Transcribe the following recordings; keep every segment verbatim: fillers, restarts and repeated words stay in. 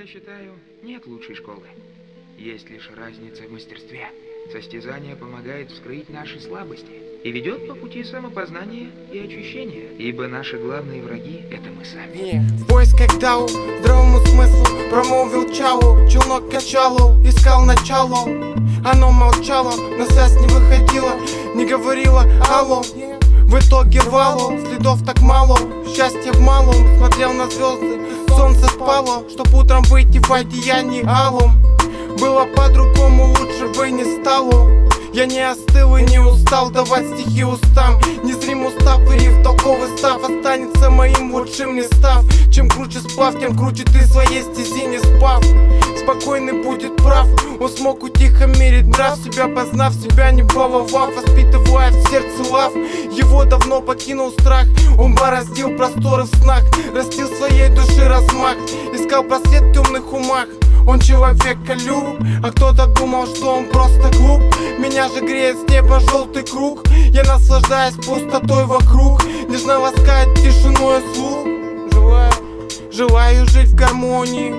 Я считаю, нет лучшей школы. Есть лишь разница в мастерстве. Состязание помогает вскрыть наши слабости и ведет по пути самопознания и очищения, ибо наши главные враги — это мы сами. В поисках Дау, здравому смыслу промолвил Чалу. Челнок качалу, искал начало. Оно молчало, на связь не выходило, не говорило алло. В итоге валу, следов так мало, счастья в малом. Смотрел на звезды, солнце спало, чтоб утром выйти в одеянии алом. Было по-другому, лучше бы не стало. Я не остыл и не устал давать стихи устам. Незрим устав и риф толковый став останется моим лучшим, не став. Чем круче сплав, тем круче ты своей стези не спав. Спокойный будет прав, он смог утихомирить нрав. Себя познав, себя не баловав, воспитывая в сердце лав. Его давно покинул страх, он бороздил просторы в снах. Растил своей души размах, искал просвет в темных умах. Он человеколюб, а кто-то думал, что он просто глуп. Меня же греет с неба желтый круг. Я наслаждаюсь пустотой вокруг, нежно ласкает тишиной слух. Желаю, желаю жить в гармонии.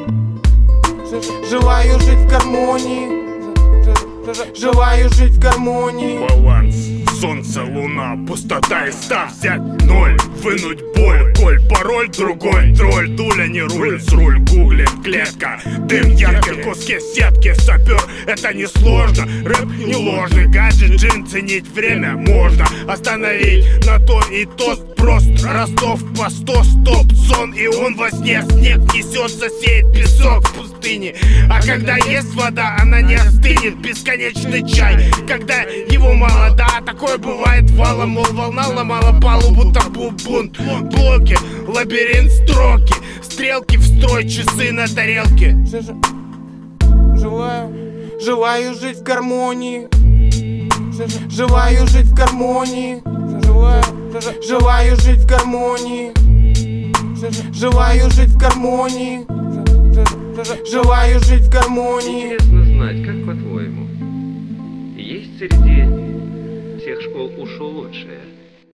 Желаю жить в гармонии. Желаю жить в гармонии. Баланс, солнце, луна, пустота и став взять ноль. Вынуть боль, коль пароль другой. Тролль, дуля не рулит, с руль гуглит клетка. Дым яркий, куски сетки, сапер, это не сложно. Рэп не ложный, гаджет, джин, ценить время можно. Остановить на то и тост прост. Ростов по сто, стоп, сон. И он во сне, снег несется, сеет песок в пустыне. А когда есть вода, она не остынет. Бесконечный чай, когда его мало, да, такое бывает валом. Мол, волна ломала палубу, табу, бунт. Блоки, лабиринт, строки, стрелки в строй, часы на тарелке. Желаю, желаю жить в гармонии. Желаю жить в гармонии. Желаю, желаю жить в гармонии. Желаю жить в гармонии. Желаю жить в гармонии. Интересно знать, как по-твоему, есть среди всех школ ушел лучшая?